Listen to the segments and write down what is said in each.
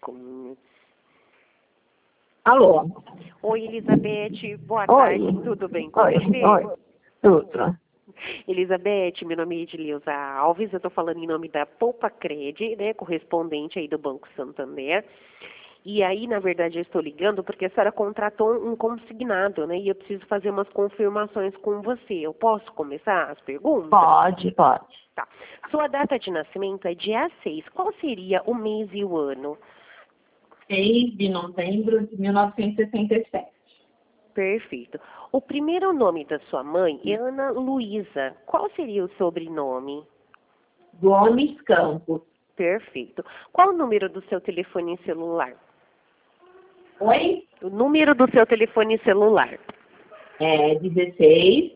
Alô? Oi, Elizabeth, boa Oi. tarde, tudo bem com Oi, você? oi. Tudo. Elizabeth, meu nome é Edileuza Alves, eu estou falando em nome da Poupa Cred, né, correspondente aí do Banco Santander. E aí, na verdade, eu estou ligando porque a senhora contratou um consignado, né, e eu preciso fazer umas confirmações com você. Eu posso começar as perguntas? Pode. Tá. Sua data de nascimento é dia 6. Qual seria o mês e o ano? 6 de novembro de 1967. Perfeito. O primeiro nome da sua mãe é Ana Luísa. Qual seria o sobrenome? Gomes Campos. Perfeito. Qual o número do seu telefone celular? Oi? O número do seu telefone celular. É 16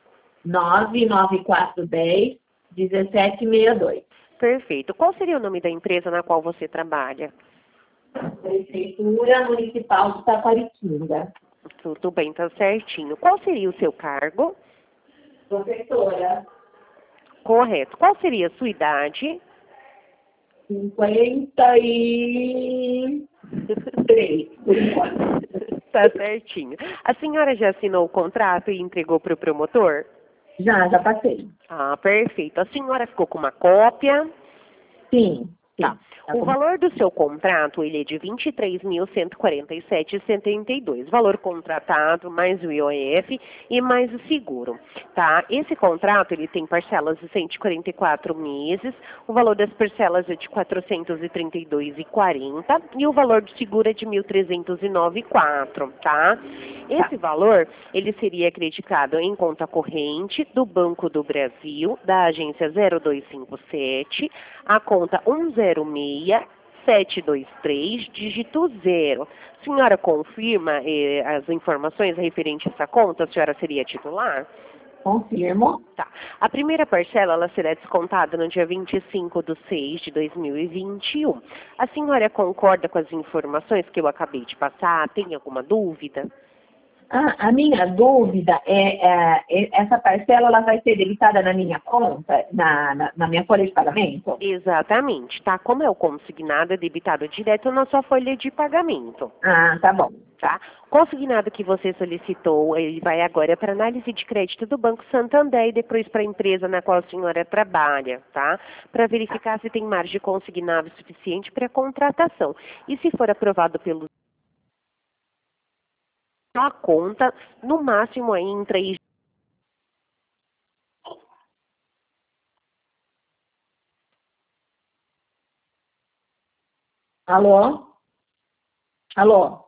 99410 1762. Perfeito. Qual seria o nome da empresa na qual você trabalha? Prefeitura Municipal de Tapariquinga. Tudo bem, tá certinho. Qual seria o seu cargo? Professora. Correto. Qual seria a sua idade? 53, por enquanto. Tá certinho. A senhora já assinou o contrato e entregou para o promotor? Já passei. Ah, perfeito. A senhora ficou com uma cópia? Sim. Tá. O valor do seu contrato, ele é de R$ 23.147,72. Valor contratado, mais o IOF e mais o seguro, tá? Esse contrato, ele tem parcelas de 144 meses, o valor das parcelas é de R$ 432,40 e o valor do seguro é de R$ 1.309,04, tá? Esse valor, ele seria acreditado em conta corrente do Banco do Brasil, da agência 0257, a conta 106723, dígito 0. Senhora confirma as informações referentes a essa conta? A senhora seria titular? Confirmo. Tá. A primeira parcela, ela será descontada no dia 25 de 6 de 2021. A senhora concorda com as informações que eu acabei de passar? Tem alguma dúvida? A minha dúvida essa parcela ela vai ser debitada na minha conta, na minha folha de pagamento? Exatamente, tá? Como é o consignado, é debitado direto na sua folha de pagamento. Ah, tá bom. Tá? O consignado que você solicitou, ele vai agora para análise de crédito do Banco Santander e depois para a empresa na qual a senhora trabalha, tá? Para verificar se tem margem consignável suficiente para a contratação. E se for aprovado pelo a conta, no máximo aí em 3. Alô? Alô?